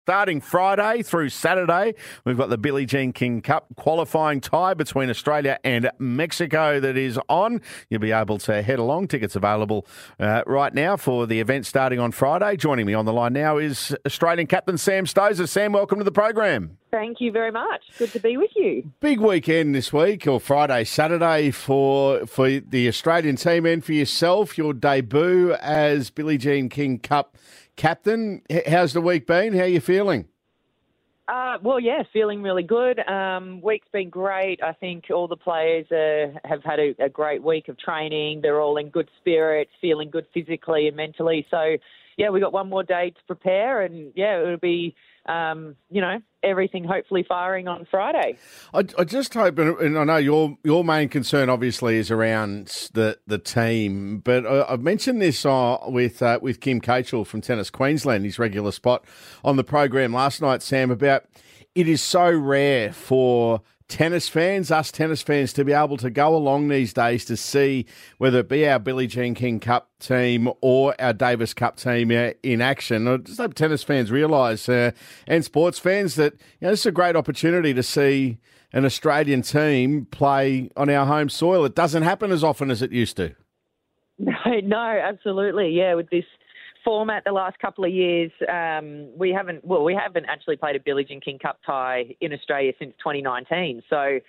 Starting Friday through Saturday, we've got the Billie Jean King Cup qualifying tie between Australia and Mexico that is on. You'll be able to head along. Tickets available right now for the event starting on Friday. Joining me on the line now is Australian captain Sam Stosur. Sam, welcome to the program. Thank you very much. Good to be with you. Big weekend this week, or Friday, Saturday, for the Australian team and for yourself, your debut as Billie Jean King Cup captain. How's the week been? How are you feeling? Feeling really good. Week's been great. I think all the players have had a great week of training. They're all in good spirits, feeling good physically and mentally. So, we got one more day to prepare, and it'll be, everything hopefully firing on Friday. I just hope, and I know your main concern obviously is around the team, but I've mentioned this with Kim Cachel from Tennis Queensland, his regular spot on the program last night, Sam, about it is so rare for us tennis fans, to be able to go along these days to see whether it be our Billie Jean King Cup team or our Davis Cup team in action. I just hope tennis fans realise, and sports fans, that this is a great opportunity to see an Australian team play on our home soil. It doesn't happen as often as it used to. No, absolutely. Yeah, with this format the last couple of years, we haven't actually played a Billie Jean King Cup tie in Australia since 2019. So,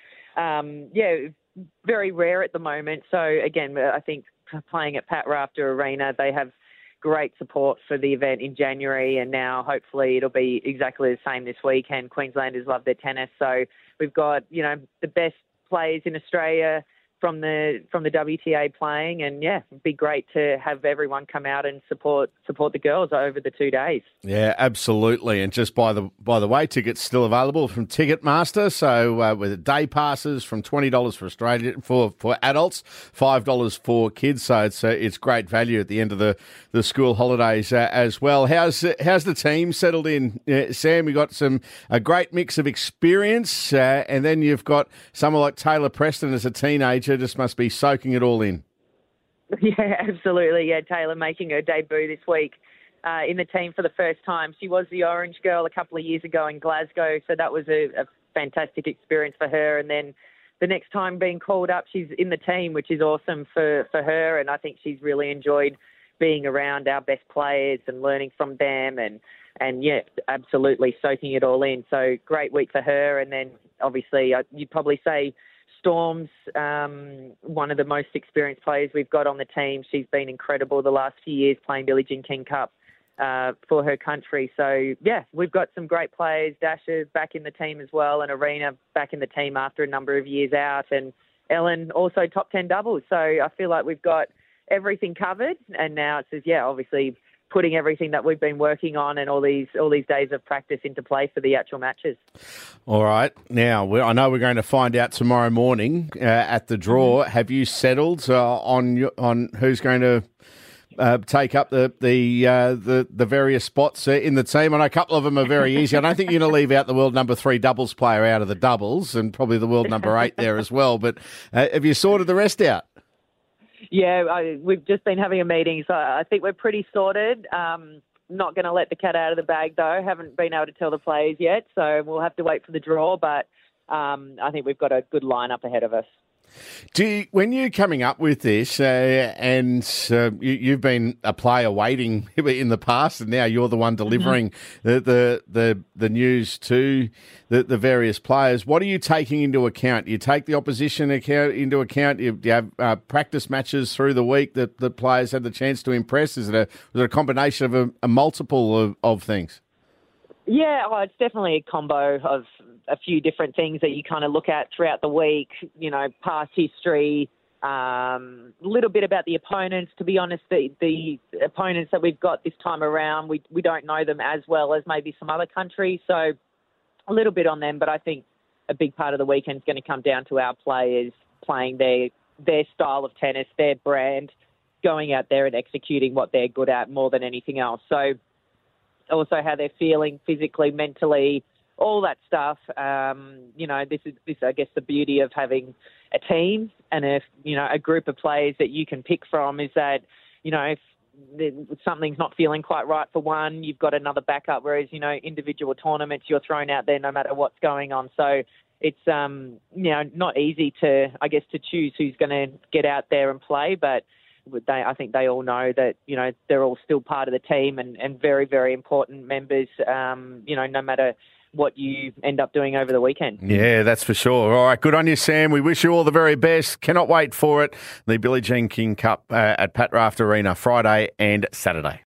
very rare at the moment. So, again, I think playing at Pat Rafter Arena, they have great support for the event in January, and now hopefully it'll be exactly the same this weekend. Queenslanders love their tennis. So we've got, the best players in Australia from the WTA playing, and it'd be great to have everyone come out and support the girls over the 2 days. Yeah, absolutely. And just by the way, tickets still available from Ticketmaster. So with day passes from $20 for Australia for adults, $5 for kids. So it's great value at the end of the school holidays as well. How's the team settled in, Sam? You got a great mix of experience, and then you've got someone like Taylor Preston as a teenager. Just must be soaking it all in. Yeah, absolutely. Yeah, Taylor making her debut this week in the team for the first time. She was the Orange Girl a couple of years ago in Glasgow, so that was a fantastic experience for her. And then the next time being called up, she's in the team, which is awesome for her. And I think she's really enjoyed being around our best players and learning from them and absolutely soaking it all in. So great week for her. And then obviously you'd probably say Storm's one of the most experienced players we've got on the team. She's been incredible the last few years playing Billie Jean King Cup for her country. So, we've got some great players. Dasha back in the team as well, and Arena back in the team after a number of years out, and Ellen also top 10 doubles. So I feel like we've got everything covered, and now it's just, obviously putting everything that we've been working on and all these days of practice into play for the actual matches. All right. Now, I know we're going to find out tomorrow morning at the draw. Mm-hmm. Have you settled on who's going to take up the various spots in the team? I know a couple of them are very easy. I don't think you're going to leave out the world number 3 doubles player out of the doubles, and probably the world number 8 there as well. But have you sorted the rest out? Yeah, we've just been having a meeting, so I think we're pretty sorted. Not going to let the cat out of the bag, though. Haven't been able to tell the players yet, so we'll have to wait for the draw, but I think we've got a good lineup ahead of us. When you're coming up with this, and you've been a player waiting in the past, and now you're the one delivering the news to the various players, what are you taking into account? You take the opposition into account. You have practice matches through the week that the players had the chance to impress. Was it a combination of a multiple of things? Yeah, it's definitely a combo of a few different things that you kind of look at throughout the week, past history, a little bit about the opponents. To be honest, the opponents that we've got this time around, we don't know them as well as maybe some other countries, so a little bit on them, but I think a big part of the weekend is going to come down to our players playing their style of tennis, their brand, going out there and executing what they're good at more than anything else. So also how they're feeling physically, mentally, all that stuff. This is I guess the beauty of having a team and a group of players that you can pick from is that, if something's not feeling quite right for one, you've got another backup, whereas, individual tournaments, you're thrown out there no matter what's going on. So it's, not easy to choose who's going to get out there and play, but I think they all know that, they're all still part of the team and very, very important members, no matter what you end up doing over the weekend. Yeah, that's for sure. All right, good on you, Sam. We wish you all the very best. Cannot wait for it. The Billie Jean King Cup at Pat Raft Arena, Friday and Saturday.